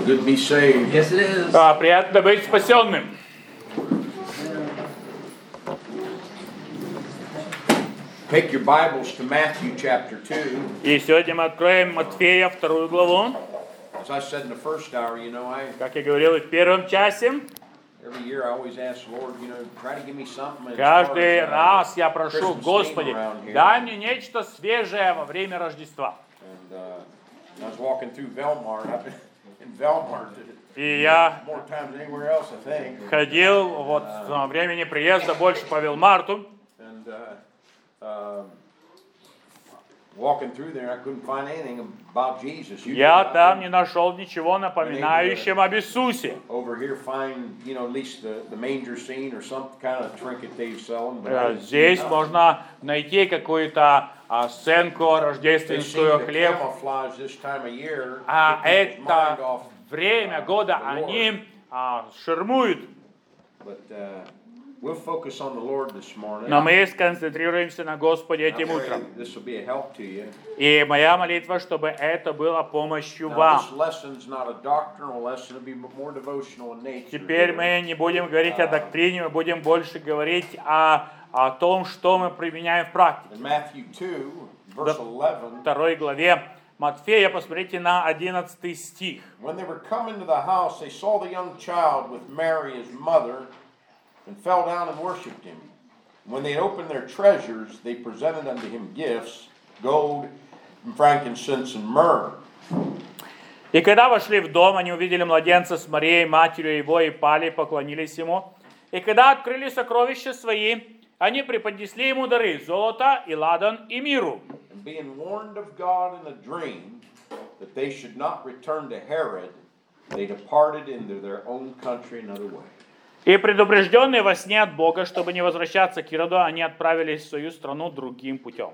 Good to be saved. Yes, it is. Приятно быть спасенным. Take your Bibles to Matthew chapter 2. И сегодня мы откроем Матфея 2 главу. As I said in the first hour, Как я говорил и в первом часе, every year I always ask the Lord, try to give me something. каждый раз я прошу, Christmas Господи, theme around here. дай мне нечто свежее во время Рождества. And I was walking through Velmar. I've been in Velmar И я more times than anywhere else, I think. ходил вот во времени приезда больше по Вилмарту. And walking through there, I couldn't find anything about Jesus. Я там не нашел ничего напоминающего об Иисусе. Over here, find at least the manger scene or some kind of trinket they selling. But I didn't see Здесь nothing. можно найти какую-то сценку They seem рождественскую, to хлеб. camouflage this time of year. А get people's mind это off время года the Lord. они ширмуют. But we'll focus on the Lord this morning. Но мы сконцентрируемся на Господе I этим pray утром. this will be a help to you. И моя молитва, чтобы это было помощью Now, вам. this lesson's not a doctrinal lesson; it'll be more devotional in nature. Теперь мы не будем говорить о доктрине, мы будем больше говорить о том, что мы применяем в практике. In Matthew 2, verse 11. В 2 главе Матфея, посмотрите на 11 стих. When they were come into the house, they saw the young child with Mary, his mother, and fell down and worshipped him. When they had opened their treasures, they presented unto him gifts, gold, and frankincense, and myrrh. И когда вошли в дом, они увидели младенца с Марией, матерью его, и пали, и поклонились ему. И когда открыли сокровища свои, они преподнесли ему дары: золото, и ладан, и миру. And being warned of God in a dream that they should not return to Herod, they departed into their own country another way. И предупрежденные во сне от Бога, чтобы не возвращаться к Ироду, они отправились в свою страну другим путем.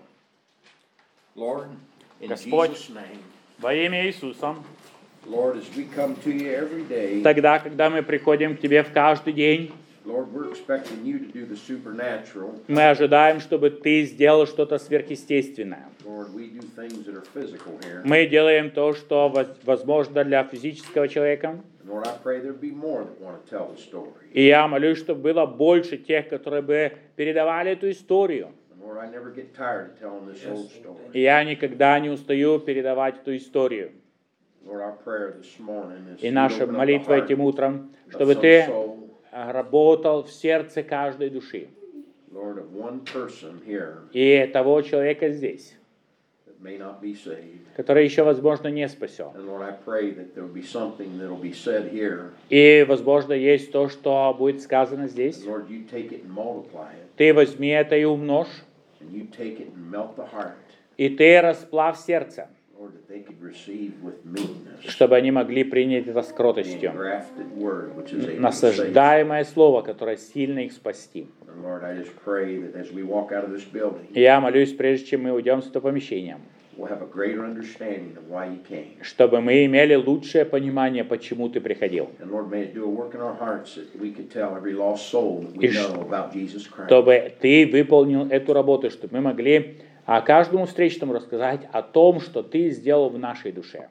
Lord, in Господь, Jesus' name, во имя Иисуса, Lord, as we come to you every day, тогда, когда мы приходим к Тебе в каждый день, Lord, we're expecting you to do the supernatural. мы ожидаем, чтобы Ты сделал что-то сверхъестественное. Lord, we do things that are physical here. Мы делаем то, что возможно для физического человека. Lord, I pray there'd be more that want to tell the story. И я молюсь, чтобы было больше тех, которые бы передавали эту историю. Lord, I never get tired of telling this old story. И я никогда не устаю передавать эту историю. Lord, our prayer this morning is И to наша open up the молитва heart этим утром, of чтобы some Ты soul, работал в сердце каждой души. Lord, of one person here И того человека здесь, that may not be saved. который еще, возможно, не спасен. And Lord, I pray that there will be something that will be said here. И, возможно, есть то, что будет сказано здесь. Lord, you take it and multiply it. Ты возьми это и умножь, And you take it and melt the heart. и Ты расплавь сердце, Lord, that they could receive with meekness чтобы они могли принять это с the кротостью. engrafted word which is able to save. Насаждаемое слово, которое сильно их спасти. And Lord, I just pray that as we walk out of this building, И я молюсь, прежде чем мы уйдем с этого помещения, we'll have a greater understanding of why you came. чтобы мы имели лучшее понимание, почему Ты приходил. And Lord, may it do a work in our hearts that we could tell every lost soul that we И know about Jesus Christ. Чтобы Ты выполнил эту работу, чтобы мы могли каждому встречному рассказать о том, что Ты сделал в нашей душе.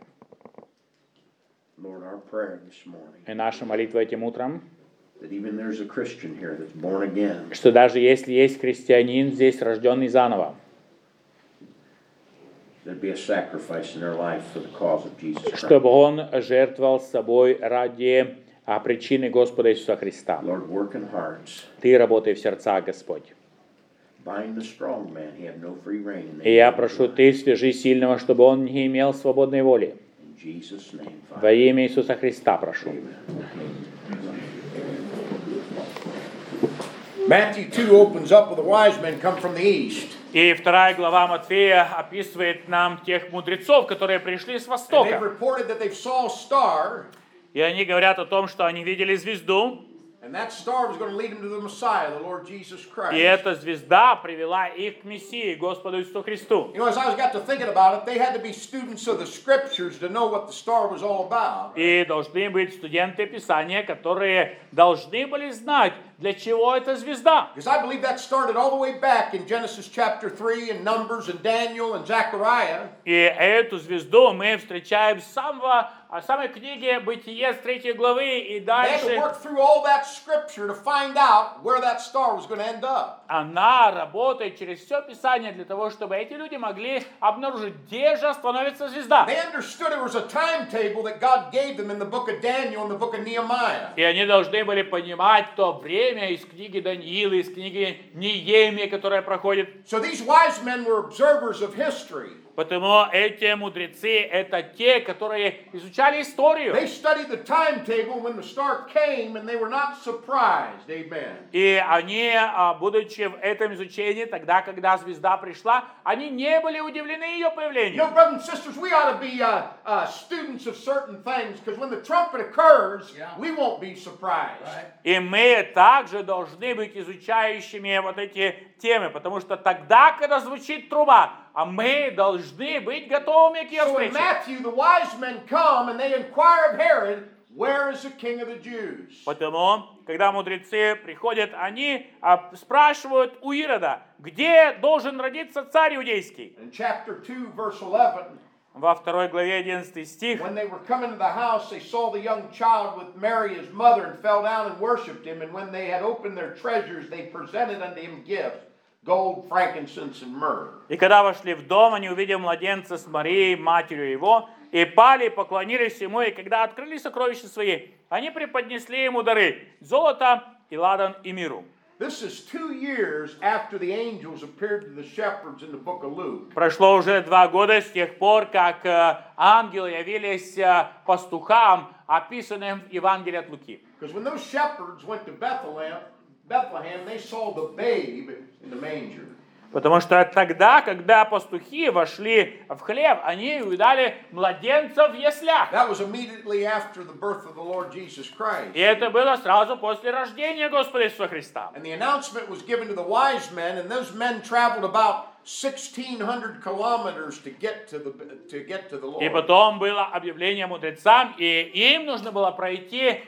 Lord, our prayer this morning, И наша молитва этим утром, that even there's a Christian here that's born again, что даже если есть христианин здесь, рожденный заново, there'd be a sacrifice in their life for the cause of Jesus Christ. чтобы он жертвовал собой ради причины Господа Иисуса Христа. Lord, work in hearts. Ты работай в сердцах, Господь. Bind the strong man. He have no free reign in the И я name of прошу, God. Ты свяжи сильного, чтобы он не имел свободной воли. In Jesus' name, Во Father. имя Иисуса Христа прошу. Matthew 2 opens up with the wise men come from the east. И 2 глава Матфея описывает нам тех мудрецов, которые пришли с And they've востока. reported that they've saw a star, И они говорят о том, что они видели звезду, and that star was going to lead them to the Messiah, the Lord Jesus Christ. и эта звезда привела их к Мессии, Господу Иисусу Христу. As I got to thinking about it, they had to be students of the scriptures to know what the star was all about. И должны быть студенты Писания, которые должны были знать, для чего эта звезда. Because I believe that started all the way back in Genesis chapter 3 and Numbers and Daniel and Zechariah. И эту звезду мы встречаем с самой книги Бытие с 3 главы и They had to дальше. work through all that scripture to find out where that star was going to end up. Она работает через все Писание для того, чтобы эти люди могли обнаружить, где же остановится звезда. They understood there was a timetable that God gave them in the book of Daniel and the book of Nehemiah. И они должны были понимать то время из книги Даниила, из книги Неемии, которая проходит. So these wise men were observers of history. Потому эти мудрецы — это те, которые изучали историю. They studied the timetable when the star came and they were not surprised. Amen. И они, будучи в этом изучении, тогда, когда звезда пришла, они не были удивлены ее You know, появлению. brothers and sisters, we ought to be students of certain things because when the trumpet occurs, we won't be surprised. И мы также должны быть изучающими вот эти темы, потому что тогда, когда звучит труба, а мы должны быть готовыми к ее So in встрече. Matthew, the wise men come and they inquire of Herod, where is the king of the Jews? Потому, когда мудрецы приходят, они спрашивают у Ирода, где должен родиться царь иудейский. In chapter 2, verse 11, Во 2 главе 11 стих. when they were coming to the house, they saw the young child with Mary his mother and fell down and worshipped him. And when they had opened their treasures, they presented unto him gifts, gold, frankincense, and myrrh. И когда вошли в дом, они увидели младенца с Марией, матерью его, и пали, и поклонились ему, и когда открыли сокровища свои, они преподнесли ему дары, золото, и ладан, и миру. This is 2 years after the angels appeared to the shepherds in the book of Luke. Прошло уже 2 года с тех пор, как ангелы явились пастухам, описанным в Евангелии от Луки. Because when those shepherds went to Bethlehem, they saw the babe in the manger. Потому что тогда, когда пастухи вошли в хлев, они увидали младенца в яслях. That was immediately after the birth of the Lord Jesus Christ. И это было сразу после рождения Господа Иисуса Христа. And the announcement was given to the wise men, and those men traveled about 1,600 kilometers to get to the Lord. И потом было объявление мудрецам, и им нужно было пройти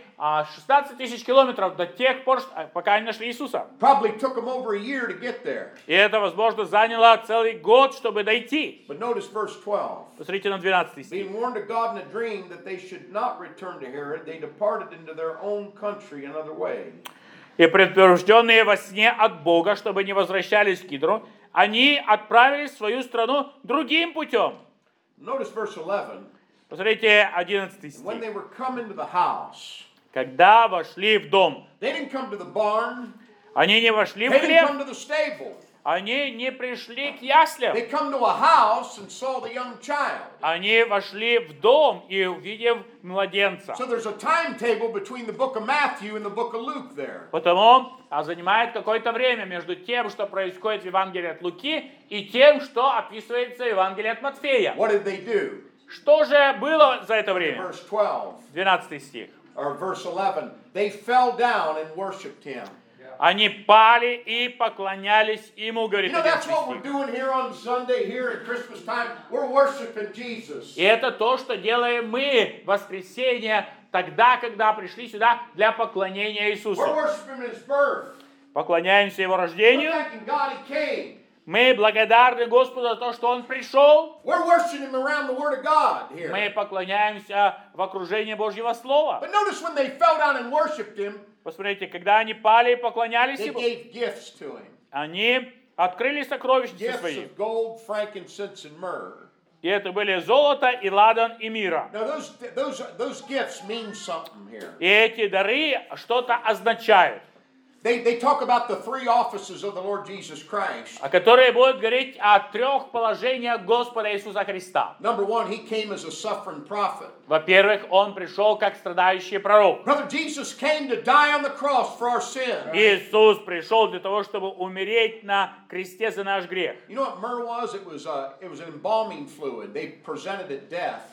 16 тысяч километров до тех пор, пока они нашли Иисуса. Probably took them over a year to get there. И это, возможно, заняло целый год, чтобы дойти. But notice verse 12. Посмотрите на 12 стих. Being warned of God in a dream that they should not return to Herod, they departed into their own country another way. И предупрежденные во сне от Бога, чтобы не возвращались к Кидру, они отправились в свою страну другим путем. Notice verse 11. Посмотрите 11 When стих. they were coming to the house, Когда вошли в дом, they didn't come to the barn, они не вошли в they didn't хлев, come to the stable. они не пришли к яслям. They come to a house and saw the young child. Они вошли в дом и увидев младенца. So there's a timetable between the book of Matthew and the book of Luke there. Потому занимает какое-то время между тем, что происходит в Евангелии от Луки, и тем, что описывается в Евангелии от Матфея. What did they do? Что же было за это время? Verse 12 12 стих. or verse 11. They fell down and worshipped him. Они пали и поклонялись ему, You говорит know, that's 11 what we're стих. doing here on Sunday, here at Christmas time. We're worshiping Jesus. И это то, что делаем мы в воскресенье, тогда, когда пришли сюда для поклонения We're Иисусу. worshiping His birth. Поклоняемся Его We're рождению. thanking God He came. Мы благодарны Господу за то, что Он пришел. We're worshiping Him around the Word of God here. Мы поклоняемся в окружении Божьего Слова. But notice when they fell down and worshipped Him, Посмотрите, когда они пали и поклонялись they Ему, gave gifts to Him. они открыли сокровищницы Gifts свои. of gold, frankincense, and myrrh. И это были золото, и ладан, и мира. Now those gifts mean something here. И эти дары что-то означают. They talk about the 3 offices of the Lord Jesus Christ. Которые будут говорить о 3 положениях Господа Иисуса Христа. Number 1, He came as a suffering prophet. Во-первых, Он пришел как страдающий пророк. Brother, Jesus came to die on the cross for our sin. Иисус пришел для того, чтобы умереть на кресте за наш грех. You know what myrrh was? It was an embalming fluid. They presented at death.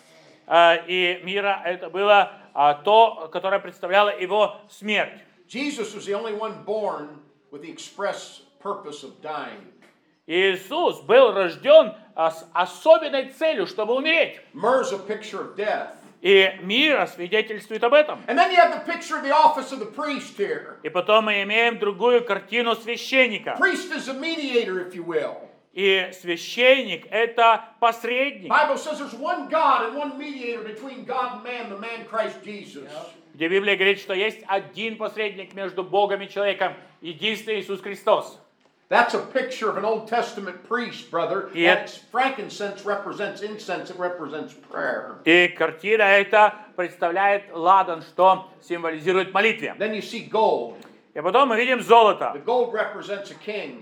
И мира это было то, которое представляло Его смерть. Jesus was the only one born with the express purpose of dying. Иисус был рожден с особенной целью, чтобы умереть. Myrrh is a picture of death. И мир свидетельствует об этом. And then you have the picture of the office of the priest here. И потом мы имеем другую картину священника. Priest is a mediator, if you will. И священник – это посредник, The Bible says there's one God and one mediator between God and man, the man Christ Jesus. где Библия говорит, что есть один посредник между Богом и человеком, единственный Иисус Христос. That's a picture of an Old Testament priest, brother. Yep. And frankincense represents incense, it represents prayer. И картина эта представляет ладан, что символизирует молитве. Then you see gold. И потом мы видим золото. The gold represents a king.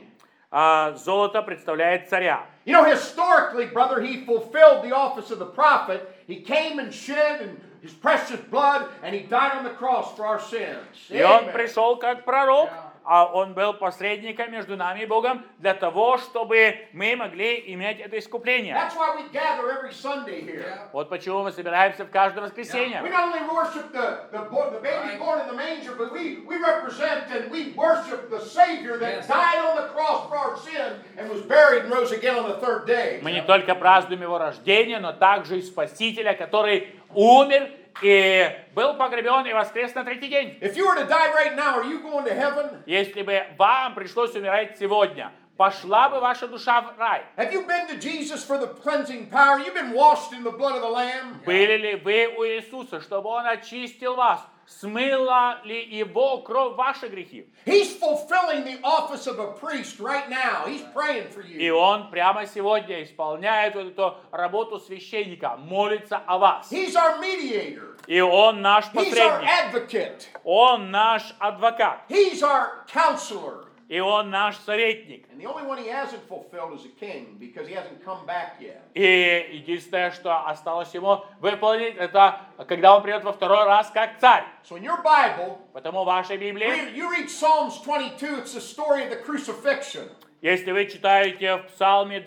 А золото представляет царя. You know, historically, brother, he fulfilled the office of the prophet. He came and shed his precious blood, and he died on the cross for our sins. И он Amen. пришел как пророк, а он был посредником между нами и Богом для того, чтобы мы могли иметь это искупление. That's why we gather every Sunday here. Вот почему мы собираемся в каждое We воскресенье. not only worship the baby born in the manger, but we represent and we worship the Savior that died on the cross for our sin and was buried and rose again on the third day. Мы не только празднуем его рождение, но также и Спасителя, который умер и был погребен и воскрес на третий день. If you were to die right now, are you going to heaven? Если бы вам пришлось умирать сегодня, пошла бы ваша душа в рай? Have you been to Jesus for the cleansing power? You've been washed in the blood of the Lamb? Были ли вы у Иисуса, чтобы Он очистил вас? Смыла ли Его кровь ваши грехи? He's fulfilling the office of a priest right now. He's praying for И you. Он прямо сегодня исполняет вот эту работу священника, молится о вас. He's our mediator. И Он наш He's our посредник, advocate. Он наш адвокат, He's our counselor. и Он наш советник. And the only one he hasn't fulfilled is a king because he hasn't come back yet. И единственное, что осталось Ему выполнить, это когда Он придет во второй раз как царь. So in your Bible, Потому в вашей Библии, you read Psalms 22, it's the story of the crucifixion. если вы читаете в Псалме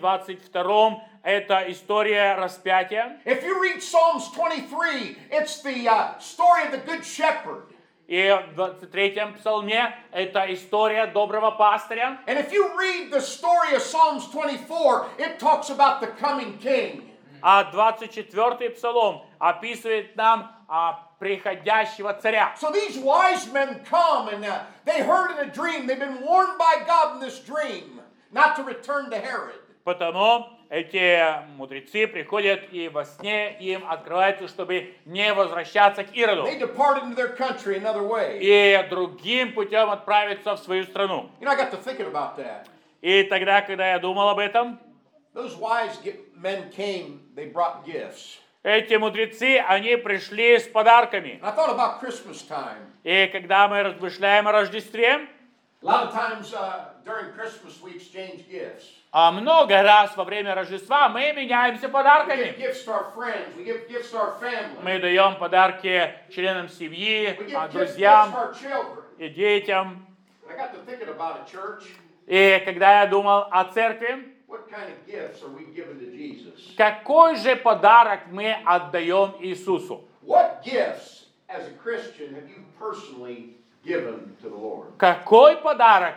22, это история распятия. If you read Psalms 23, it's the story of the Good Shepherd. И в 23-м псалме это история доброго пастыря. And if you read the story of Psalms 24, it talks about the coming king. А 24-й псалом описывает нам приходящего царя. So these wise men come and they heard in a dream, they've been warned by God in this dream not to return to Herod. Потому эти мудрецы приходят и во сне им открывается, чтобы не возвращаться к Ироду. They departed into their country another way. И другим путем отправиться в свою страну. You know, I got to thinking about that. И тогда, когда я думал об этом, Those wise men came, they brought gifts. эти мудрецы, они пришли с подарками. And I thought about Christmas time. И когда мы размышляем о Рождестве, A lot of times during Christmas we exchange gifts. много раз во время Рождества мы меняемся We подарками. give gifts to our friends. We give gifts to our family. Мы даем подарки членам семьи, We give gifts to друзьям our children. и детям. I got to thinking about a church. И когда я думал о церкви, What kind of gifts are we giving to Jesus? какой же подарок мы отдаем Иисусу? What gifts, as a Christian, have you personally given to the Lord? Какой подарок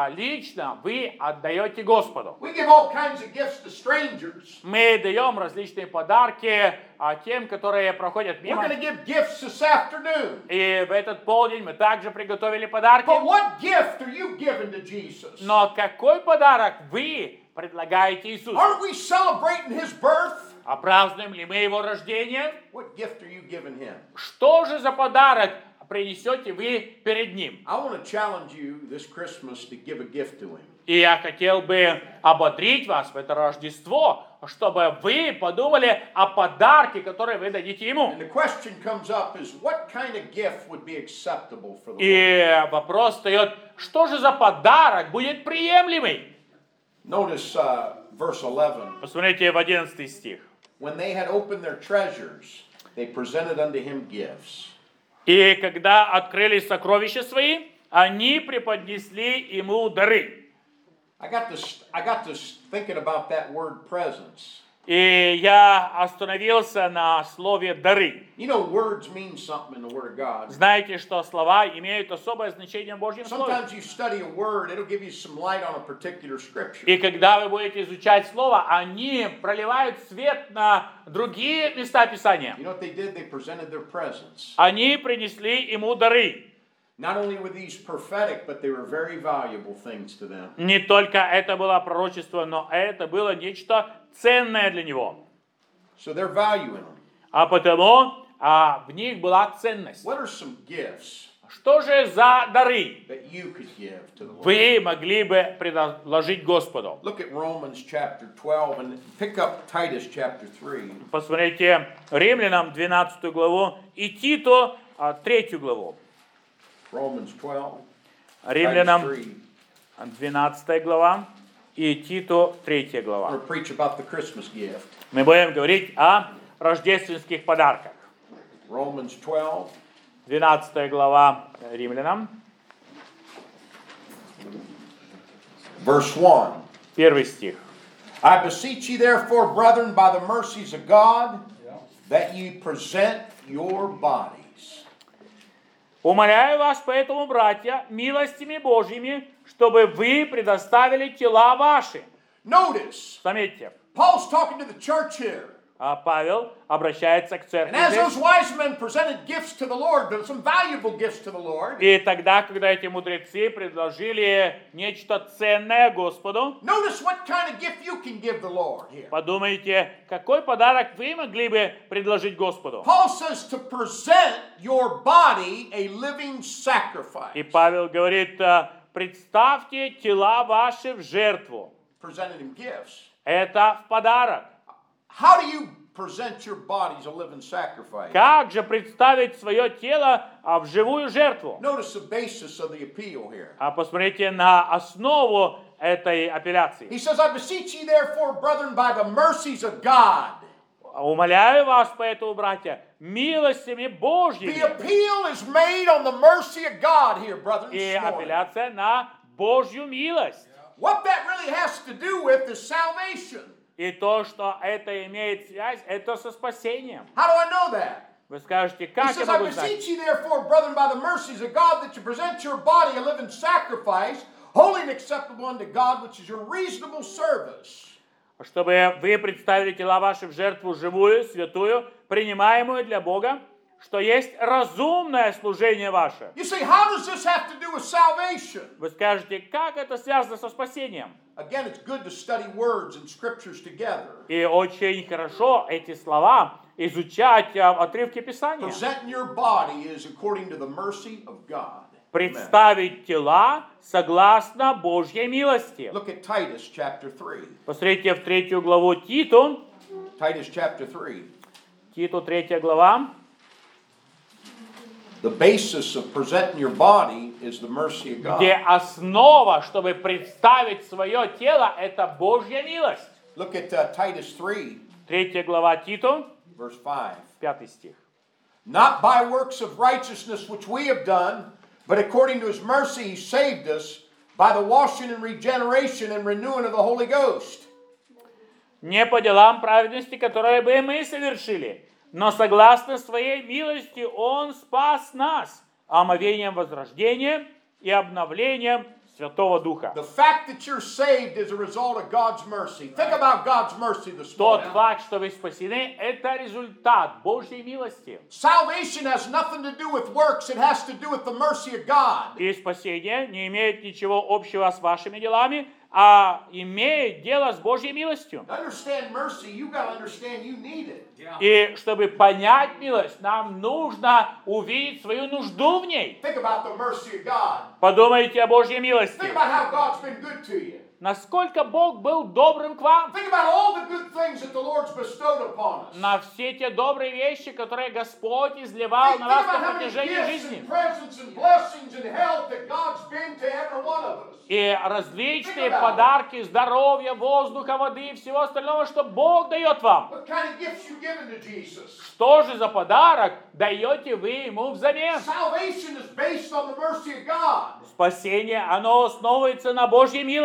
лично вы отдаете Господу? We give all kinds of gifts to strangers. Мы даем различные подарки тем, которые проходят We're мимо. going to give gifts this afternoon. И в этот полдень мы также приготовили подарки. But what gift are you giving to Jesus? Но какой подарок вы предлагаете Иисусу? Aren't we celebrating His birth? А празднуем ли мы Его рождение? What gift are you giving Him? Что же за подарок принесете вы перед Ним? I want to challenge you this Christmas to give a gift to Him. И я хотел бы ободрить вас в это Рождество, чтобы вы подумали о подарке, который вы дадите Ему. And the question comes up is, what kind of gift would be acceptable for the Lord? И вопрос встает, что же за подарок будет приемлемый? Notice verse 11. Посмотрите в 11 стих. When they had opened their treasures, they presented unto Him gifts. И когда открыли сокровища свои, они преподнесли Ему дары. I got to thinking about that word presence. И я остановился на слове «дары». You know, words mean something in the Word of God. Знаете, что слова имеют особое значение в Божьем Слове. Sometimes you study a word, it'll give you some light on a particular scripture. И когда вы будете изучать Слово, они проливают свет на другие места Писания. You know what they did? They presented their presence. Они принесли ему дары. Not only were these prophetic, but they were very valuable things to them. Не только это было пророчество, но это было нечто ценное для него. So they're valuing them. А потому в них была ценность. What are some gifts Что же за дары that you could give to the Lord? вы могли бы предложить Господу? Look at Romans chapter 12 and pick up Titus chapter 3. Посмотрите Римлянам 12 главу и Титу 3 главу. Romans 12, Римлянам Titus 3. 12 глава и Титу 3 I'm глава. going to preach about the Christmas gift. Мы будем говорить о рождественских подарках. Romans 12, 12 глава Римлянам, verse 1. 1 стих. I beseech you therefore, brethren, by the mercies of God, that ye present your bodies. Умоляю вас поэтому, братья, милостями Божьими, чтобы вы предоставили тела ваши. Notice, Заметьте, Paul's talking to the church here. Павел обращается к And церкви as those здесь. wise men presented gifts to the Lord, but some valuable gifts to the Lord, И тогда, когда эти мудрецы предложили нечто ценное Господу, notice what kind of gift you can give the Lord here. подумайте, какой подарок вы могли бы предложить Господу. Paul says to present your body a living sacrifice. И Павел говорит, представьте тела ваши в жертву. Presented him gifts. Это в подарок. How do you present your body as a living sacrifice? Как же представить свое тело в живую жертву? Notice the basis of the appeal here. Посмотрите на основу этой апелляции. He says, I beseech ye therefore, brethren, by the mercies of God. Умоляю вас поэтому, братья, милостями The Божьими. appeal is made on the mercy of God here, brethren. И this morning. апелляция на Божью милость. What that really has to do with is salvation. И то, что это имеет связь, это со спасением. How do I know that? Вы скажете, He как я says, I могу знать? beseech ye therefore, brethren, by the mercies of God, that you present your body a living sacrifice, holy and acceptable unto God, which is your reasonable service. Чтобы вы представили тела ваши в жертву живую, святую, принимаемую для Бога, что есть разумное служение ваше. You see, how does this have to do with salvation? Вы скажете, как это связано со спасением? Again, it's good to study words and scriptures together. И очень хорошо эти слова изучать отрывки Писания. Presenting your body is according to the mercy of God. Представить тела согласно Божьей милости. Look at Titus chapter 3. Посмотрите в 3 главу Титу. Titus chapter 3. Титу 3 глава. The basis of presenting your body is the mercy of God. Где основа, чтобы представить свое тело, это Божья милость. Look at Titus 3, 3 глава Титу, verse 5. 5 стих. Not by works of righteousness which we have done, but according to his mercy he saved us by the washing and regeneration and renewing of the Holy Ghost. Не по делам праведности, которые бы мы совершили, но согласно своей милости Он спас нас омовением возрождения и обновлением Святого Духа. The fact that you're saved is a result of God's mercy. Think about God's mercy this Тот morning. факт, что вы спасены, это результат Божьей милости. Salvation has nothing to do with works. It has to do with the mercy of God. И спасение не имеет ничего общего с вашими делами, а имеет дело с Божьей милостью. To understand mercy, you got to understand you need it. И чтобы понять милость, нам нужно увидеть свою нужду в ней. Think about the mercy of God. Подумайте о Божьей милости. Think about how God's been good to you. Насколько Бог был добрым к вам. Think about all the good things that the Lord's bestowed upon us. На все те добрые вещи, которые Господь изливал Think на вас about на how many протяжении gifts жизни. and presents and blessings and help that God's been to every one of us. И различные Think about it. подарки, здоровья, воздуха, воды и всего остального, что Бог дает вам. What kind of gifts you given to Jesus? Что же за подарок даете вы Ему взамен? Salvation is based on the mercy of God. Спасение, оно основывается на Божьей милости.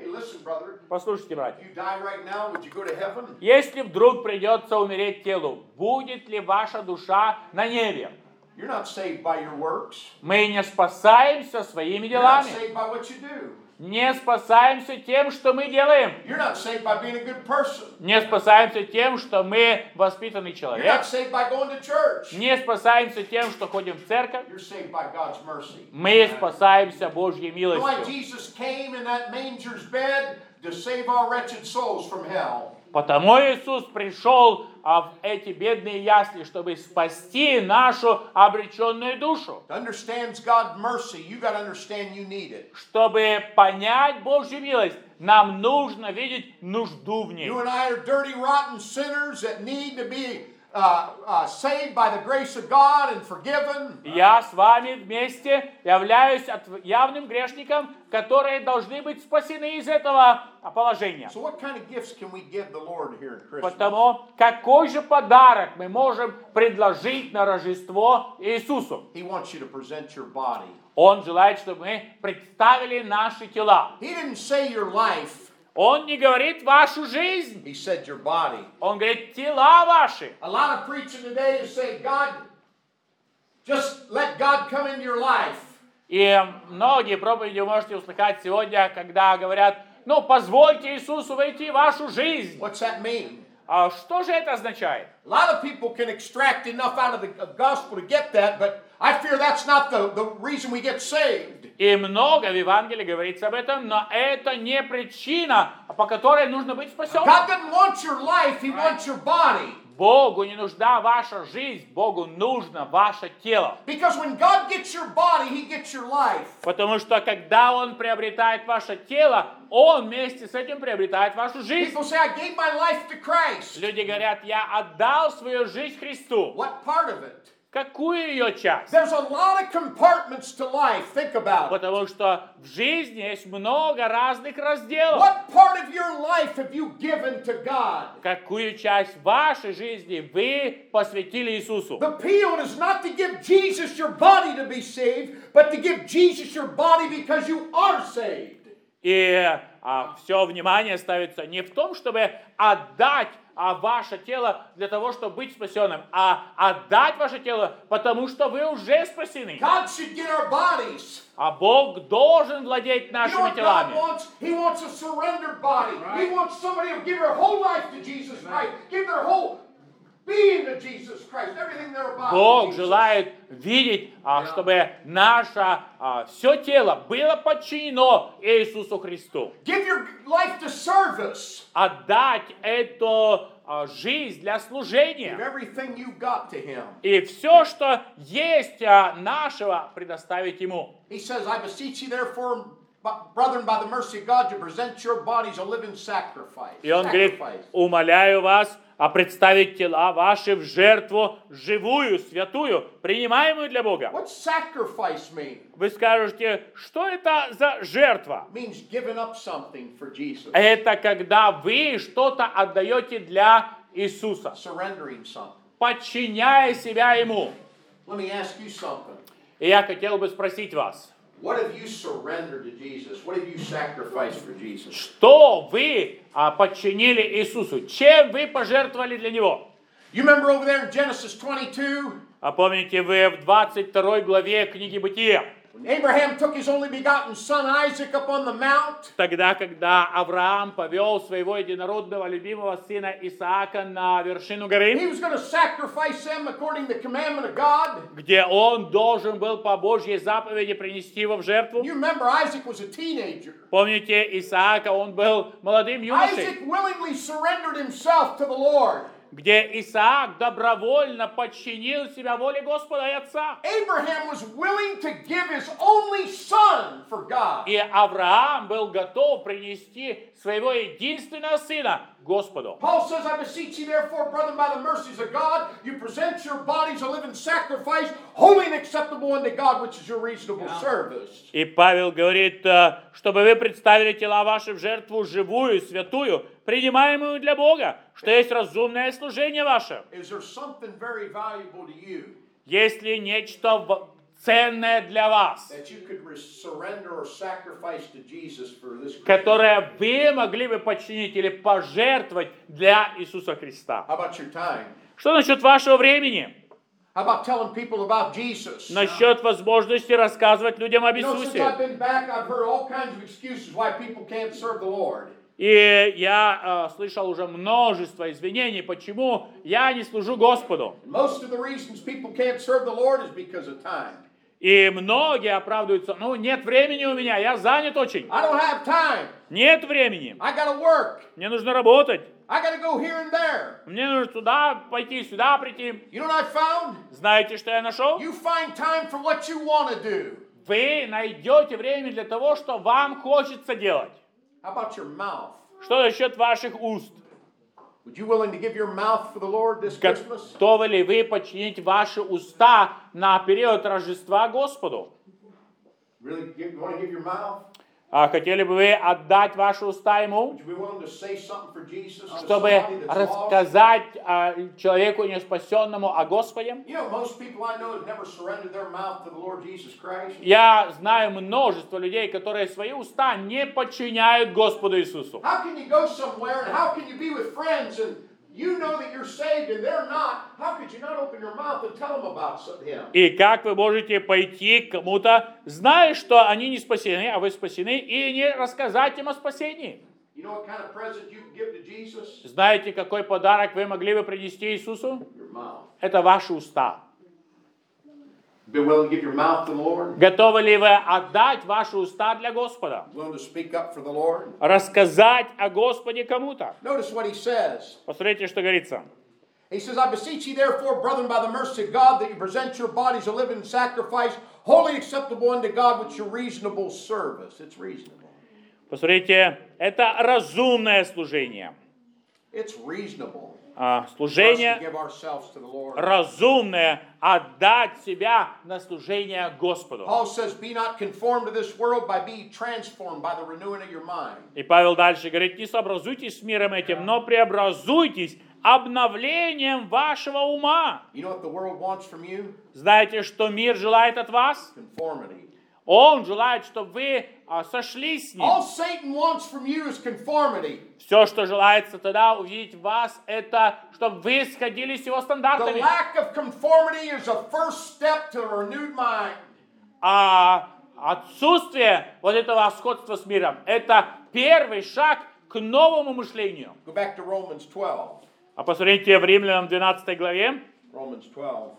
Hey, listen, brother. Послушайте, братья. If you die right now, would you go to heaven? Если вдруг придется умереть телу, будет ли ваша душа на небе? You're not saved by your works. Мы не спасаемся своими You're not делами. saved by what you do. Не спасаемся тем, что мы делаем. You're not saved by being a good person. Не спасаемся тем, что мы воспитанный You're человек. not saved by going to church. Не спасаемся тем, что ходим в церковь. You're saved by God's mercy. Мы спасаемся Божьей You know why милостью. Jesus came in that manger's bed? To save our wretched souls from hell. Потому Иисус пришел в эти бедные ясли, чтобы спасти нашу обреченную душу. To understand God's mercy, you got to understand you need it. Чтобы понять Божью милость, нам нужно видеть нужду в ней. You and I are dirty, rotten sinners that need to be saved by the grace of God and forgiven. Я с вами вместе являюсь явным грешником, которые должны быть спасены из этого положения. So what kind of gifts can we give the Lord here in Christmas? Потому какой же подарок мы можем предложить на Рождество Иисусу? He wants you to present your body. Он желает, чтобы мы представили наши тела. He didn't say your life. Он не говорит вашу жизнь. He said your body. Он говорит тела ваши. A lot of preaching today is saying, God, just let God come into your life. И многие проповеди вы можете услышать сегодня, когда говорят, ну, позвольте Иисусу войти в вашу жизнь. What's that mean? А что же это означает? A lot of people can extract enough out of the gospel to get that, but I fear that's not the reason we get saved. И много в Евангелии говорится об этом, но это не причина, по которой нужно быть спасенным. God doesn't want your life, He wants your body. Богу не нужна ваша жизнь, Богу нужно ваше тело. Because when God gets your body, He gets your life. Потому что когда Он приобретает ваше тело, Он вместе с этим приобретает вашу жизнь. People say, I gave my life to Christ. Люди говорят, я отдал свою жизнь Христу. What part of it? Какую ее часть? There's a lot of compartments to life. Think about it. Потому что в жизни есть много разных разделов. What part of your life have you given to God? Какую часть вашей жизни вы посвятили Иисусу? The appeal is not to give Jesus your body to be saved, but to give Jesus your body because you are saved. И все внимание ставится не в том, чтобы отдать ваше тело для того, чтобы быть спасенным, а отдать ваше тело, потому что вы уже спасены. God should get our bodies. А Бог должен владеть You know нашими what God телами. wants? He wants a surrendered body. He wants somebody who give their whole life to Jesus Christ, give their whole being to Jesus Christ, everything they're about. Бог желает видеть, чтобы наше все тело было подчинено Иисусу Христу. Give your life to service. Отдать эту жизнь для Give служения. everything you've got to Him. И все, что есть нашего, предоставить Ему. He says, I beseech you therefore, brethren, by the mercy of God, to present your bodies a living sacrifice. И Он говорит, умоляю вас представить тела ваши в жертву живую, святую, принимаемую для Бога. What's sacrifice mean? Вы скажете, что это за жертва? It means giving up something for Jesus. Это когда вы что-то отдаете для Иисуса, Surrendering something. подчиняя себя Ему. Let me ask you something. И я хотел бы спросить вас, What have you surrendered to Jesus? What have you sacrificed for Jesus? что вы подчинили Иисусу? Чем вы пожертвовали для Него? You remember over there in Genesis 22? Помните вы в 22 главе книги Бытия? When Abraham took his only begotten son Isaac up on the mount. Тогда, когда Авраам повел своего единородного любимого сына Исаака на вершину горы, He was going to sacrifice him according to the commandment of God. где он должен был по Божьей заповеди принести его в жертву. You remember Isaac was a teenager. Помните Исаака, он был молодым юношей, Isaac willingly surrendered himself to the Lord. где Исаак добровольно подчинил себя воле Господа и Отца. Abraham was willing to give his only son for God. И Авраам был готов принести своего единственного сына Господу. Paul says, I beseech you therefore, brethren, by the mercies of God, you present your bodies a living sacrifice, holy and acceptable unto God, which is your reasonable service. И Павел говорит, чтобы вы представили тела ваши в жертву живую, святую, принимаемую для Бога, что есть разумное служение ваше. Is there something very valuable to you? Есть ли нечто ценное для вас, that you could surrender or sacrifice to Jesus for this Christian. которое вы могли бы подчинить или пожертвовать для Иисуса Христа. How about your time? Что насчет вашего времени? How about telling people about Jesus? Насчет возможности рассказывать людям об You know, since Иисусе. I've been back, I've heard all kinds of excuses why people can't serve the Lord. И я слышал уже множество извинений, почему я не служу Господу. And most of the reasons people can't serve the Lord is because of time. И многие оправдываются, нет времени у меня, я занят очень. I don't have time. Нет времени, I gotta work. мне нужно работать. I gotta go here and there. Мне нужно туда пойти, сюда прийти. You know what I found? Знаете, что я нашел? You find time for what you want to do. Вы найдете время для того, что вам хочется делать. How about your mouth? Что насчет ваших уст? Would you willing to give your mouth for the Lord this Christmas? Готовы ли вы подчинить ваши уста на период Рождества Господу? Really, you want to give your mouth? А хотели бы вы отдать ваши уста Ему, Would you be willing to say something for Jesus to чтобы somebody that's lost? рассказать человеку неспасенному о Господе? You know, most people I know have never surrendered their mouth to the Lord Jesus Christ. Я знаю множество людей, которые свои уста не подчиняют Господу Иисусу. How can you go somewhere and how can you be with friends and you know that you're saved and they're not? How could you not open your mouth and tell them about Him? И как вы можете пойти к кому-то, зная, что они не спасены, а вы спасены, и не рассказать им о спасении? You know what kind of present you can give to Jesus? Знаете, какой подарок вы могли бы принести Иисусу? Your mouth. Это ваши уста. Be willing to give your mouth to the Lord? Готовы ли вы отдать ваши уста для Господа? Willing to speak up for the Lord? Рассказать о Господе кому-то? Notice what he says. Посмотрите, что говорится. He says, I beseech you therefore, brethren, by the mercy of God, that you present your bodies a living sacrifice, wholly acceptable unto God, which is your reasonable service. It's reasonable. Посмотрите, это разумное служение. It's reasonable. Служение For us to give ourselves to the Lord. разумное, отдать себя на служение Господу. Paul says, be not conformed to this world by being transformed by the renewing of your mind. И Павел дальше говорит, не сообразуйтесь с миром этим, но преобразуйтесь обновлением вашего ума. You know what the world wants from you? Знаете, что мир желает от вас? Conformity. Он желает, чтобы вы сошлись с ним. All Satan wants from you is conformity. Все, что желается тогда увидеть в вас, это, чтобы вы сходились с его The стандартами. lack of conformity is a first step to a renewed mind. А отсутствие вот этого сходства с миром, это первый шаг к новому мышлению. Go back to Romans 12. А посмотрите в Римлянам 12 главе, Romans 12.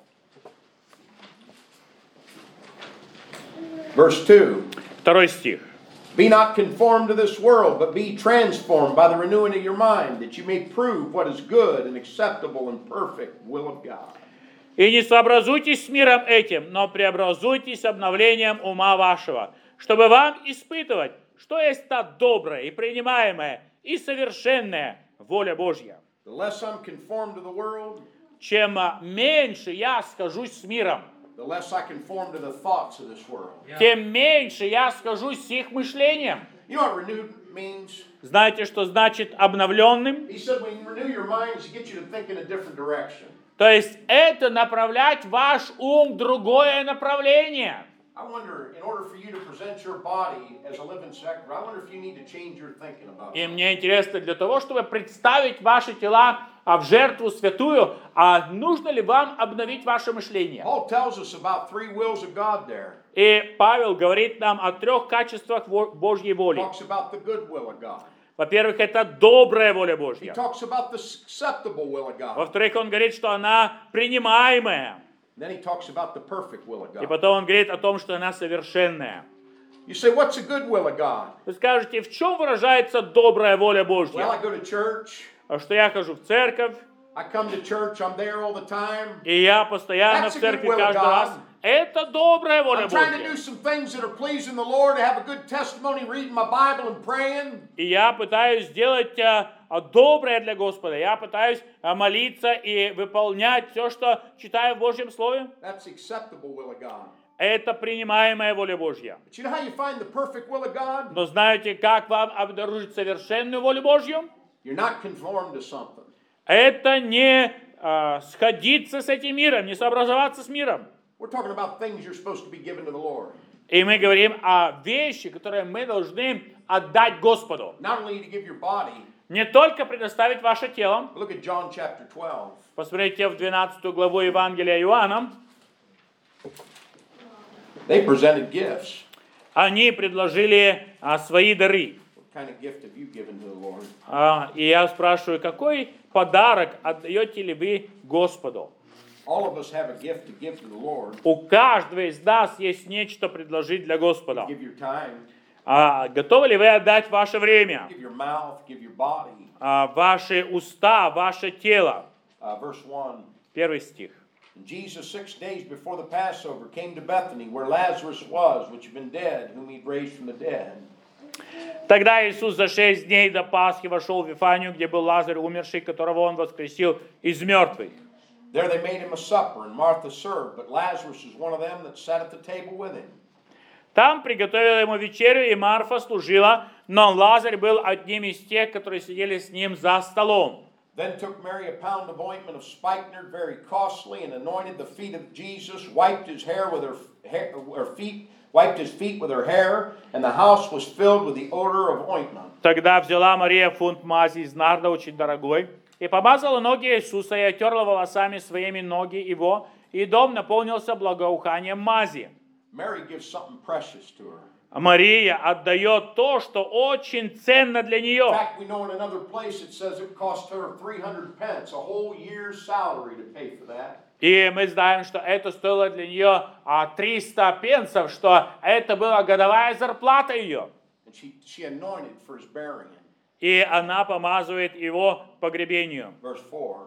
Verse 2. 2 стих. Be not conformed to this world, but be transformed by the renewing of your mind, that you may prove what is good and acceptable and perfect will of God. «И не сообразуйтесь с миром этим, но преобразуйтесь обновлением ума вашего, чтобы вам испытывать, что есть та добрая и принимаемая и совершенная воля Божья». The less I'm conformed to the world, Чем меньше я скажусь с миром, the less I conform to the thoughts of this world. тем меньше я скажусь с их мышлением. You know what renewed means? Знаете, что значит обновленным? He said when you renew your minds, it gets you to think in a different direction. То есть это направлять ваш ум в другое направление. I wonder, in order for you to present your body as a living sacrifice, I wonder if you need to change your thinking about И it. мне интересно, для того, чтобы представить ваши тела в жертву святую, нужно ли вам обновить ваше мышление? Paul tells us about three wills of God there. И Павел говорит нам о 3 качествах Божьей He воли. talks about the good will of God. Во-первых, это добрая воля He Божья. talks about the acceptable will of God. Во-вторых, он говорит, что она принимаемая. Then he talks about the perfect will of И God. потом он говорит о том, что она совершенная. You say, what's the good will of God? Вы скажете, в чем выражается добрая воля Well, Божья? I go to church. Что я хожу в церковь, I come to church. I'm there all the time. и я постоянно That's в a good церкви will of каждый God. раз. Это добрая воля I'm trying to do Божья. some things that are pleasing the Lord, to have a good testimony, reading my Bible and praying. И я пытаюсь сделать доброе для Господа. Я пытаюсь молиться и выполнять все, что читаю в Божьем Слове. That's the acceptable will of God. Это принимаемая воля Божья. But you know how you find the perfect will of God? Но знаете, как вам обнаружить совершенную волю Божью? You're not conformed to something. Это не сходиться с этим миром, не сообразоваться с миром. We're talking about things you're supposed to be giving to the Lord. И мы говорим о вещи, которые мы должны отдать Господу. Not only to give your body. Не только предоставить ваше тело. Look at John chapter 12. Посмотрите в 12 главу Евангелия Иоанна. They presented gifts. Они предложили свои дары. What kind of gift have you given to the Lord? И я спрашиваю, какой подарок отдаете ли вы Господу? All of us have a gift to give to the Lord. У каждого из нас есть нечто предложить для Господа. Give your time. Готовы ли вы отдать ваше время, Give your mouth. Give your body. ваши уста, ваше тело? Verse 1. Первый стих. And Jesus 6 days before the Passover came to Bethany, where Lazarus was, which had been dead, whom he'd raised from the dead. Тогда Иисус за 6 дней до Пасхи вошел в Вифанию, где был Лазарь, умерший, которого Он воскресил из мертвых. There they made him a supper, and Martha served, but Lazarus is one of them that sat at the table with him. Там приготовила ему вечерю, и Марфа служила, но Лазарь был одним из тех, которые сидели с ним за столом. Then took Mary a pound of ointment of spikenard, very costly, and anointed the feet of Jesus, wiped his hair with wiped his feet with her hair, and the house was filled with the odor of ointment. Тогда взяла Мария фунт мази из нарда, очень дорогой, и помазала ноги Иисуса, и отерла волосами своими ноги его, и дом наполнился благоуханием мази. Mary gives something precious to her. Мария отдает то, что очень ценно для In нее. fact, we know in another place it says it cost her 300 pence, a whole year's salary to pay for that. И мы знаем, что это стоило для нее 300 пенсов, что это была годовая зарплата ее. And she anointed for his burying. И она помазывает его погребению. Verse 4.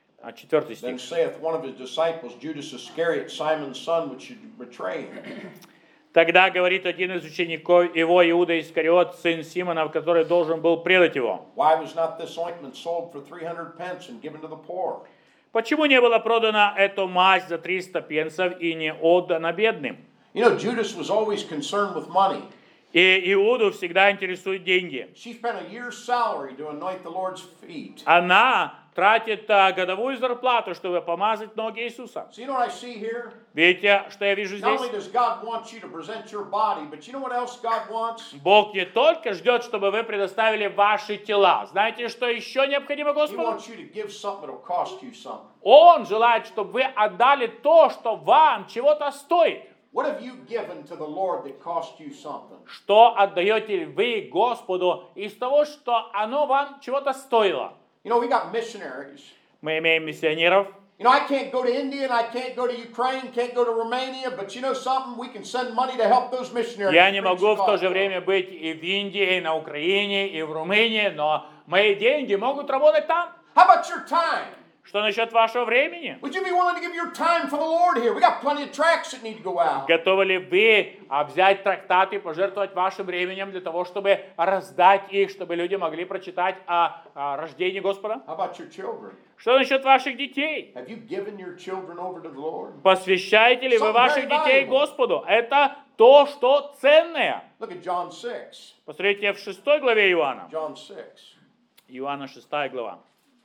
4 Then стих. saith one of his disciples, Judas Iscariot, Simon's son, which should betray him. Тогда говорит один из учеников его, Иуда Искариот, сын Симонов, который должен был предать его. Why was not this ointment sold for 300 pence and given to the poor? Почему не было продано эту мазь за 300 пенсов и не отдано бедным? You know, Judas was always concerned with money. И Иуду всегда интересуют деньги. She spent a year's salary to anoint the Lord's feet. Она тратит годовую зарплату, чтобы помазать ноги Иисуса. So you know what I see here? Видите, что я вижу Not здесь? only does God want you to present your body, but you know what else God wants? Бог не только ждет, чтобы вы предоставили ваши тела. Знаете, что еще необходимо He Господу? wants you to give something that'll cost you something. Он желает, чтобы вы отдали то, что вам чего-то стоит. What have you given to the Lord that cost you something? Что отдаете вы Господу из того, что оно вам чего-то стоило? You know, we got missionaries. Мы имеем миссионеров. You know, I can't go to India and I can't go to Ukraine, can't go to Romania, but you know something? We can send money to help those missionaries. Я не preach могу the в то же gospel. время быть и в Индии, и на Украине, и в Румынии, но мои деньги могут работать там. How about your time? Что насчет вашего времени? Would you be willing to give your time for the Lord here? We got plenty of tracts that need to go out. Готовы ли вы взять трактаты и пожертвовать вашим временем для того, чтобы раздать их, чтобы люди могли прочитать о рождении Господа? How about your children? Что насчет ваших детей? Have you given your children over to the Lord? Посвящаете ли вы Something ваших very детей valuable. Господу? Это то, что ценное. Look at John 6. Посмотрите в 6 главе Иоанна. John 6. Иоанна 6 глава.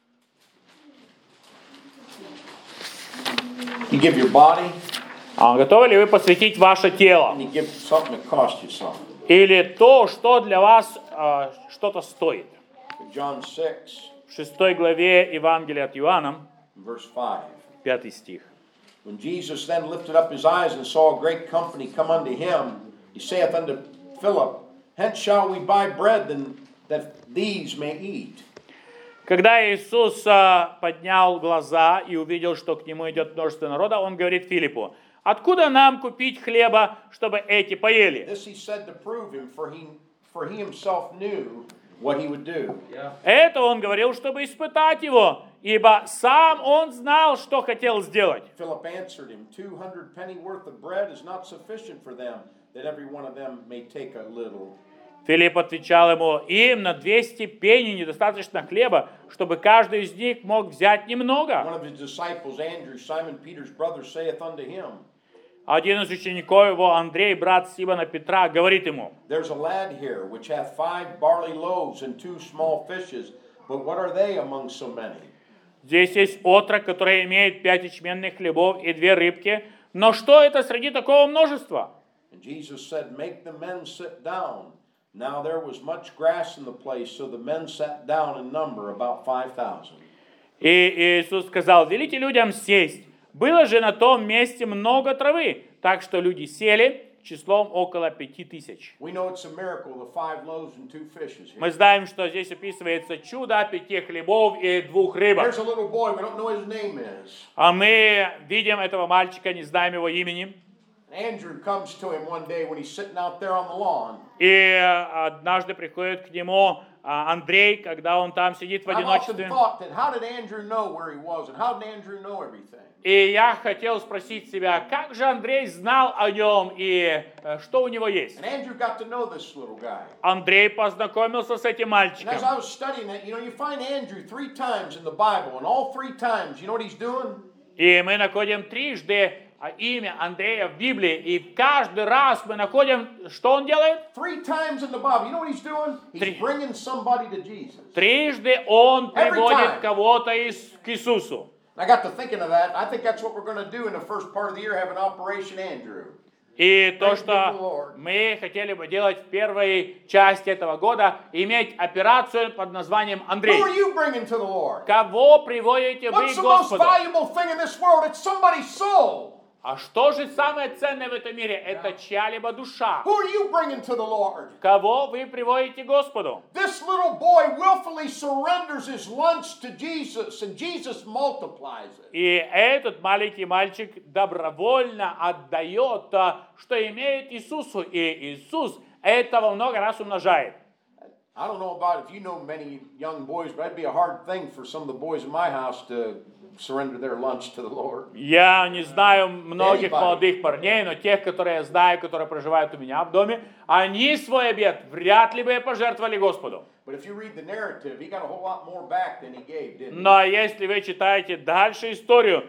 You give your body, Готовы ли вы посвятить ваше тело? and you give something that costs you something. Или то, что для вас что-то стоит? John 6, В 6 главе Евангелия от Иоанна, verse 5. 5 стих. When Jesus then lifted up his eyes and saw a great company come unto him, he saith unto Philip, Hence shall we buy bread that these may eat. Когда Иисус поднял глаза и увидел, что к нему идет множество народа, он говорит Филиппу: «Откуда нам купить хлеба, чтобы эти поели?» This he said to prove him, for he himself knew what he would do. Это он говорил, чтобы испытать его, ибо сам он знал, что хотел сделать. Philip answered him, 200 penny worth of bread is not sufficient for them, that every one of them may take a little. Филипп отвечал ему: «Им на 200 пенни недостаточно хлеба, чтобы каждый из них мог взять немного». One of his disciples, Andrew, Simon Peter's brother, saith unto him, Один из учеников его, Андрей, брат Симона Петра, говорит ему: There's a lad here which hath 5 barley loaves and 2 small fishes, but what are they among so many? «Здесь есть отрок, который имеет 5 ячменных хлебов и 2 рыбки, Но что это среди такого множества? And Jesus said, make the men sit down. Now there was much grass in the place, so the men sat down in number, about 5,000. И Иисус сказал, велите людям сесть. Было же на том месте много травы, так что люди сели числом около 5000. We know it's a miracle, the 5 loaves and 2 fishes here. Мы знаем, что здесь описывается чудо 5 хлебов и 2 рыбок. There's a little boy, we don't know what his name is. А мы видим этого мальчика, не знаем его имени. Andrew comes to him one day when he's sitting out there on the lawn. И однажды приходит к нему Андрей, когда он там сидит в I've often одиночестве. thought that how did Andrew know where he was and how did Andrew know everything? И я хотел спросить себя, как же Андрей знал о нем и что у него есть? And Andrew got to know this little guy. Андрей познакомился с этим And мальчиком. as I was studying that, you find Andrew 3 times in the Bible, and all 3 times, you know what he's doing? И мы находим трижды имя Андрея в Библии, и каждый раз мы находим, что он делает? 3 times in the Bible, you know what he's doing? He's bringing somebody to Jesus. Трижды он Every приводит time. кого-то к Иисусу. I got to thinking of that. I think that's what we're going to do in the first part of the year, have an Operation Andrew. И то, Praise the что Lord. мы хотели бы делать в первой части этого года, иметь операцию под названием Who Андрей. are you bringing to the Lord? Кого приводите вы What's к the most Господу? valuable thing in this world? It's somebody's soul. А что же самое ценное в этом мире? Это чья-либо душа. Who are you bringing to the Lord? Кого вы приводите к Господу? This little boy willfully surrenders his lunch to Jesus, and Jesus multiplies it. И этот маленький мальчик добровольно отдает то, что имеет Иисусу, и Иисус этого много раз умножает. I don't know about if you know many young boys, but it'd be a hard thing for some of the boys in my house to surrender their lunch to the Lord. Я не знаю многих Anybody. молодых парней, но тех, которые я знаю, которые проживают у меня в доме, они свой обед вряд ли бы пожертвовали Господу. But if you read the narrative, he got a whole lot more back than he gave, didn't he? Но если вы читаете дальше историю,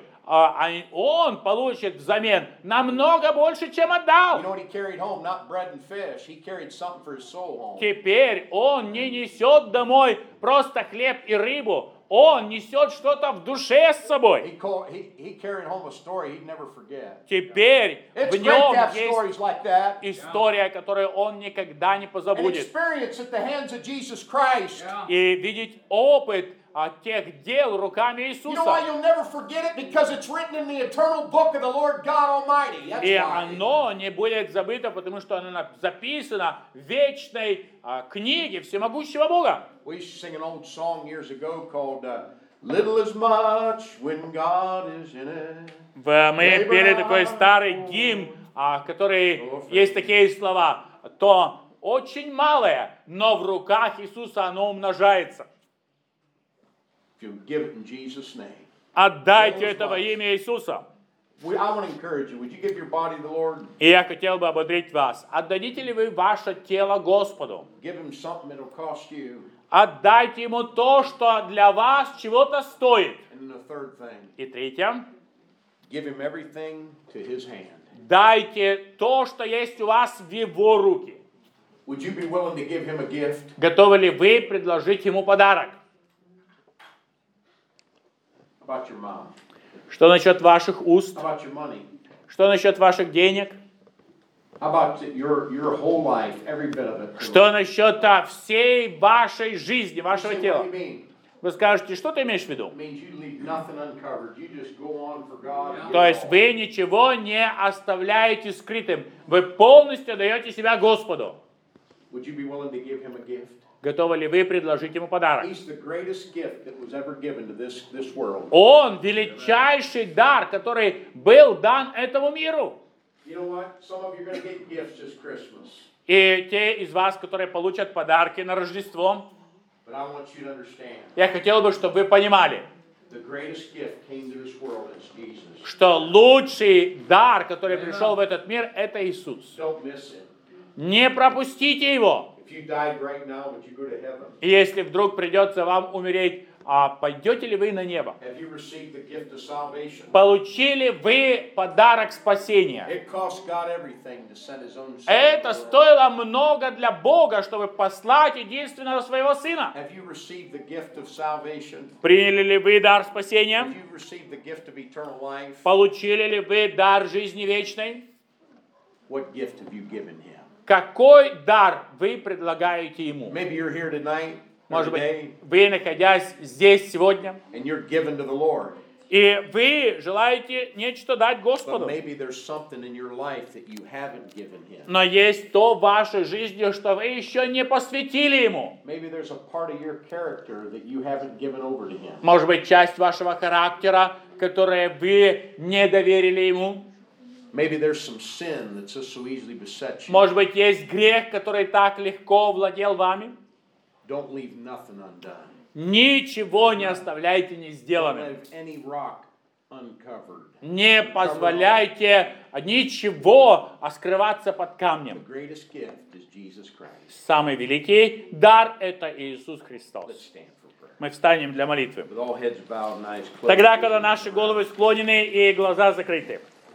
он получит взамен намного больше, чем You отдал. know what he carried home? Not bread and fish. He carried something for his soul home. Теперь он не несет домой просто хлеб и рыбу, он несет что-то в душе с собой. He carried home a story he'd never forget. Теперь It's в great нем to have есть stories like that. история, которую он никогда не An позабудет. experience at the hands of Jesus Christ. И видеть опыт тех дел руками You know why Иисуса. you'll never forget it? Because it's written in the eternal book of the Lord God Almighty. That's И why. оно не будет забыто, потому что оно записано в вечной книге всемогущего Бога. We used to sing an old song years ago called Little is Much When God is in it. Мы пели такой старый гимн, который есть такие слова, то очень малое, но в руках Иисуса оно умножается. If you give it in Jesus' name. Отдайте это во имя Иисуса. I want to encourage you. Would you give your body to the Lord? И я хотел бы ободрить вас. Отдадите ли вы ваше тело Господу? Give him something that'll cost you. Отдайте Ему то, что для вас чего-то стоит. And then the third thing, И третье. give him everything to his hand. Дайте то, что есть у вас в Его руки. Would you be willing to give him a gift? Готовы ли вы предложить Ему подарок? How about your mom? Что насчет ваших уст? How about your money? Что насчет ваших денег? How about your whole life, every bit of it? Что насчет всей вашей жизни, вашего Say, what do тела? you mean? Вы скажете, что ты имеешь в виду? It means you leave nothing uncovered. You just go on for God. and give То it есть all. вы ничего не оставляете скрытым. Вы полностью даете себя Господу. Would you be willing to give him a gift? Готовы ли вы предложить Ему подарок? He's the greatest gift that was ever given to this world. Он величайший дар, который был дан этому миру. You know what? Some of you are going to get gifts this Christmas. И те из вас, которые получат подарки на Рождество, But I want you to understand, я хотел бы, чтобы вы понимали, the greatest gift came to this world is Jesus. что лучший дар, который пришел в этот мир, это Иисус. Don't miss it. Не пропустите Его. If you died right now, would you go to heaven? И если вдруг придется вам умереть пойдете ли вы на небо? Have you received the gift of salvation? Получили вы подарок спасения? It cost God everything to send His own Son. Это стоило много для Бога, чтобы послать единственного своего Сына. Have you received the gift of salvation? Приняли ли вы дар Have спасения? you received the gift of eternal life? Получили ли вы дар жизни вечной? What gift have you given Him? Какой дар вы предлагаете Ему? Maybe you're here tonight, or Может быть, today, вы, находясь здесь сегодня, and you're given to the Lord. и вы желаете нечто дать But Господу. maybe there's something in your life that you haven't given Him. Но есть то в вашей жизни, что вы еще не посвятили Ему. Maybe there's a part of your character that you haven't given over to Him. Может быть, часть вашего характера, которую вы не доверили Ему. Maybe there's some sin that just so easily besets you. Может быть, есть грех, который так легко владел вами. Don't leave nothing undone. Ничего не оставляйте не Don't сделанным. leave any rock uncovered. Не позволяйте ничего скрываться под The камнем. greatest gift is Jesus Christ. Самый великий дар – это Иисус Let's Христос. stand for prayer. Мы встанем для молитвы. With all heads bowed and eyes closed. Тогда, когда наши головы склонены и глаза закрыты.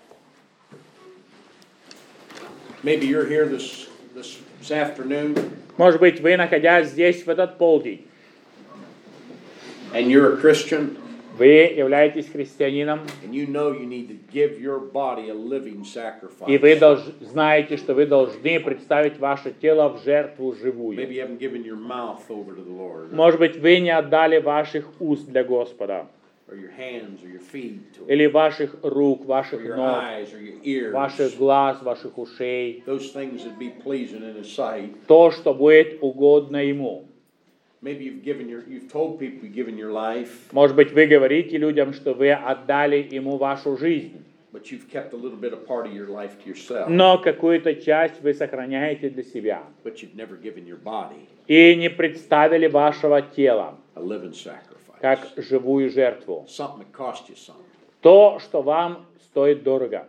Maybe you're here this afternoon Может быть, вы, находясь здесь в этот полдень, and you're a Christian вы являетесь христианином, and you know you need to give your body a living sacrifice. и вы знаете, что вы должны представить ваше тело в жертву живую. Maybe you haven't given your mouth over to the Lord, Может быть, вы не отдали ваших уст для Господа, or your hands or your feet, or или ваших рук, ваших your ног, eyes or your ears. ваших глаз, ваших ушей, Those things that be pleasing in His sight. то, что будет угодно Ему. Maybe you've told people you've given your life, Может быть, вы говорите людям, что вы отдали Ему вашу жизнь, but you've kept a little bit of part of your life to yourself. но какую-то часть вы сохраняете для себя. But you've never given your body И не представили вашего тела a living sacrifice. как живую жертву. Something that cost you something. То, что вам стоит дорого.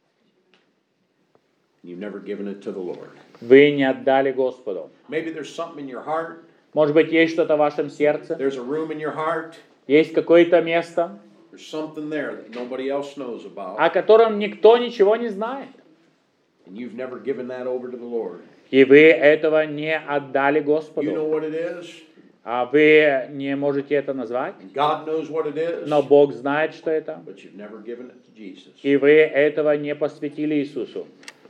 You've never given it to the Lord. Вы не отдали Господу. Maybe there's something in your heart. Может быть, есть что-то в вашем сердце, There's a room in your heart. есть какое-то место, There's something there that nobody else knows about. о котором никто ничего не знает. And you've never given that over to the Lord. И вы этого не отдали You know Господу. what it is. А вы не можете это назвать, And God knows what it is. но Бог знает, что это. But you've never given it to Jesus. И вы этого не посвятили Иисусу.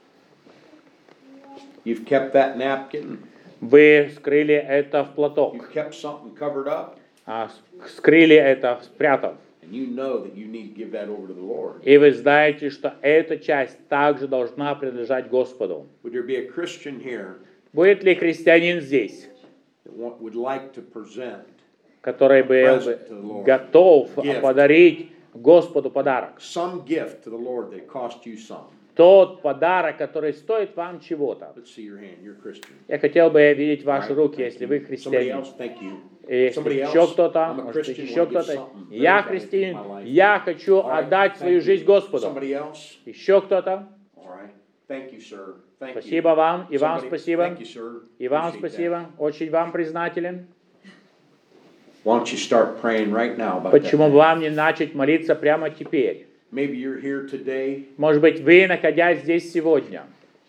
You've kept that napkin. Вы скрыли это в платок, You've kept something covered up. скрыли это, спрятав. And you know that you need to give that over to the Lord. И вы знаете, что эта часть также должна принадлежать Господу. Would there be a Christian here Будет ли христианин здесь, that would like to present который был бы готов подарить Господу подарок? some gift to the Lord that cost you something? Тот подарок, который стоит вам чего-то. Let's see your hand. You're a Christian. Я хотел бы видеть ваши Right, руки, thank если you. вы Somebody христианин. else, thank you. И Somebody если еще else, кто-то, I'm a может Christian, еще want to give кто-то. something Я very valuable христианин, in my life. я хочу All right, отдать thank свою you. жизнь Господу. Somebody else? Еще кто-то? All right. Thank you, sir. Thank you. Спасибо вам, и вам Somebody- спасибо, Thank you, sir. и вам Appreciate спасибо. that. Очень вам признателен. Why don't you start praying right now about Почему that? бы вам не начать молиться прямо теперь? Maybe you're here today Может быть, вы, находясь здесь сегодня,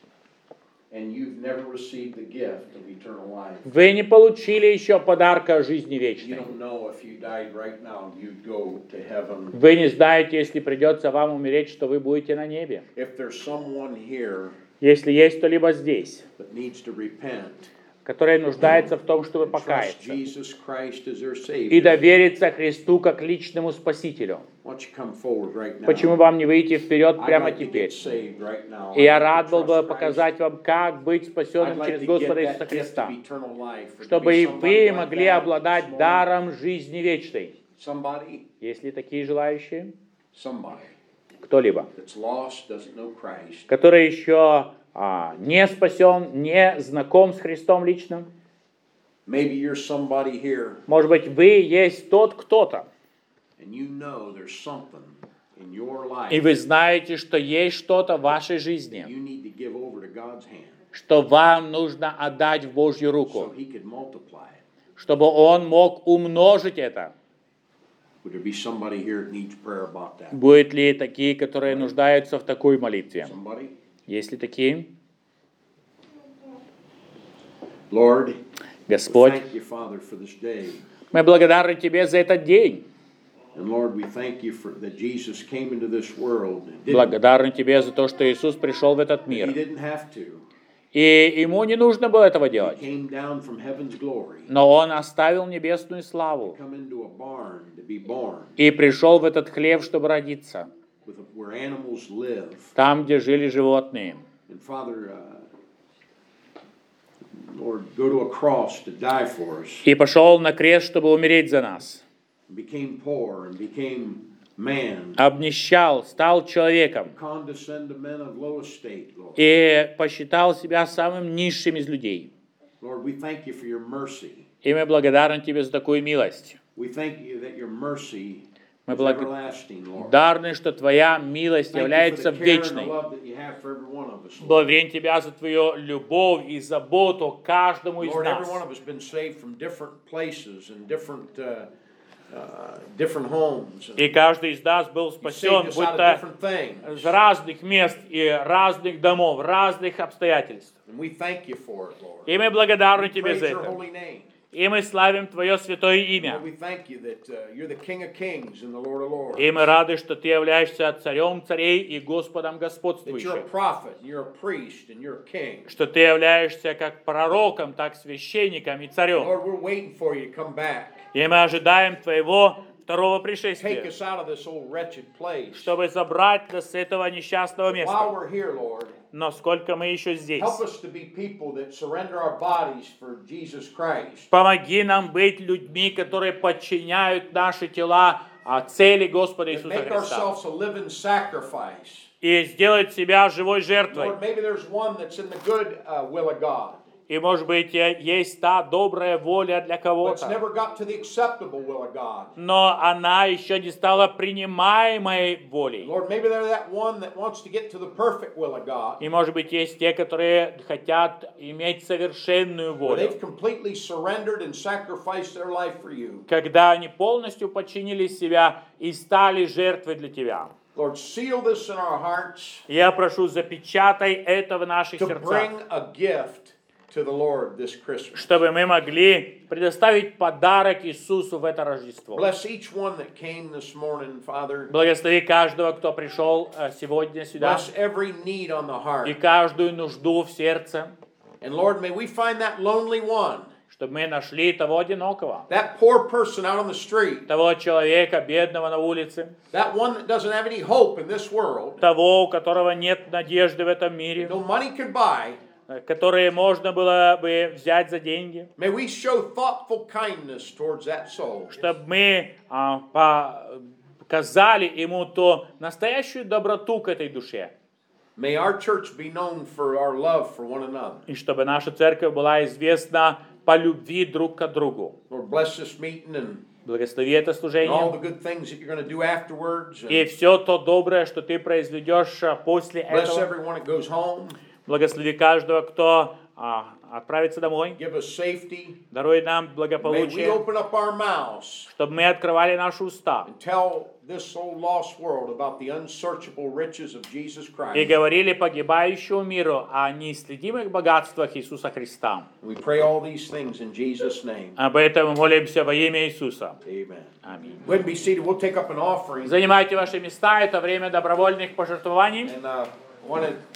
and you've never received the gift of eternal life. вы не получили еще подарка жизни You вечной. don't know if you died right now, you'd go to heaven. Вы не знаете, если придется вам умереть, что вы будете на небе. If there's someone here Если есть кто-либо здесь, that needs to repent, который нуждается в том, чтобы trust покаяться Jesus Christ as their и Savior, довериться Христу как личному Спасителю, why don't you come forward right now? почему вам не выйти вперед I'd прямо like to теперь? get saved right now. И я I'd like рад to был бы trust Christ. показать вам, как быть I'd спасенным like через to Господа get Иисуса that gift Христа, of eternal life. Or to чтобы be и somebody вы like могли that обладать this morning. даром жизни вечной. Somebody, Есть ли такие желающие? somebody Кто-либо, that's lost, doesn't know Christ. который еще не спасен, не знаком с Христом лично? Maybe you're somebody here Может быть, вы есть тот кто-то, and you know there's something in your и life вы знаете, что есть что-то в вашей жизни, you need to give over to God's hand что вам нужно отдать в Божью so руку, He could multiply it. чтобы Он мог умножить это. Would there be somebody here that needs prayer about that? Будут ли такие, которые нуждаются в такой молитве? Somebody? Есть ли такие? Lord, Господь, thank you, Father, for this day. мы благодарны Тебе за этот день. And Lord, we thank you for that Jesus came into this world. Благодарны Тебе за то, что Иисус пришел в этот He мир. didn't have to. И Ему не нужно было этого He делать. came down from heaven's glory, Но Он оставил небесную славу come into a barn to be born, и пришел в этот хлев, чтобы родиться. where animals live. Там, где жили животные. And Father, Lord, go to a cross to die for us. И пошел на крест, чтобы умереть за нас. Became poor and became man. Обнищал, стал человеком. Condescend to men of low estate, Lord. И посчитал себя самым низшим из людей. Lord, we thank you for your mercy. И мы благодарны Тебе за такую милость. We thank you that your mercy Мы is everlasting, Lord. благодарны, что Твоя милость Thank you for является the care and the вечной. love that you have for every one of us, Lord. Благодарим Тебя за Твою любовь и заботу к каждому из Lord, every нас. one of us been saved from different places and different homes. И каждый из нас был You спасен, saved us будь out of то different things. из разных мест и разных домов, разных обстоятельств. And we thank you for it, Lord. И мы благодарны We Тебе praise за your это. holy name. И мы славим Твое святое имя. Lord, we thank you that you're the King of Kings and the Lord of Lords. И мы рады, что Ты являешься царем царей и Господом That you're a господствующим. prophet, and you're a priest, and you're a king. Что Ты являешься как пророком, так священником и царем. Lord, we're waiting for you to come back. И мы ожидаем Твоего второго Take пришествия, us out of this old wretched place. чтобы забрать нас с этого несчастного While места. we're here, Lord, Но сколько мы еще здесь? help us to be people that surrender our bodies for Jesus Christ. Помоги нам быть людьми, которые подчиняют наши тела цели Господа And Иисуса make Христа. ourselves a living sacrifice. И сделать себя живой жертвой. Lord, maybe there's one that's in the good will of God, И, может быть, есть та добрая воля для but it's кого-то. never got to the acceptable will of God. Но она еще не стала принимаемой волей. Lord, maybe they're that one that wants to get to the perfect will of God. И, может быть, есть те, которые хотят иметь совершенную Where волю. they've completely surrendered and sacrificed their life for you. Когда они полностью подчинили себя и стали жертвой для Тебя. Lord, seal this in our hearts Я прошу, запечатай это в наших to сердцах, bring a gift to the Lord this Christmas. чтобы мы могли предоставить подарок Иисусу в это Рождество. Bless each one that came this morning, Father. Благослови каждого, кто пришел сегодня сюда, Bless every need on the и heart. каждую нужду в сердце, And Lord, may we find that lonely one, чтобы мы нашли того одинокого, that poor person out on the street, того человека, бедного на улице, that one that doesn't have any hope in this world, того, у которого нет надежды в этом мире, no money could buy. которые можно было бы взять за деньги, May we show thoughtful kindness towards that soul. чтобы мы показали ему то настоящую доброту к этой душе, May our church be known for our love for one another. и чтобы наша церковь была известна по любви друг к другу. Lord, bless this meeting and Благослови это all служение the good things that you're going to do afterwards. и And все то доброе, что ты произведешь после bless этого. everyone that goes home. Благослови каждого, кто отправится домой. Give us safety. Даруй нам May we благополучие, open up our mouths чтобы мы открывали наши уста and tell this old lost world about the unsearchable riches of Jesus и Christ. говорили погибающему миру о неисследимых богатствах Иисуса Христа. We pray all these things in Jesus' name. Об этом мы молимся во имя Иисуса. Amen. Аминь. Go ahead and be seated. We'll take up an offering. Занимайте ваши места, это время добровольных пожертвований. And I want to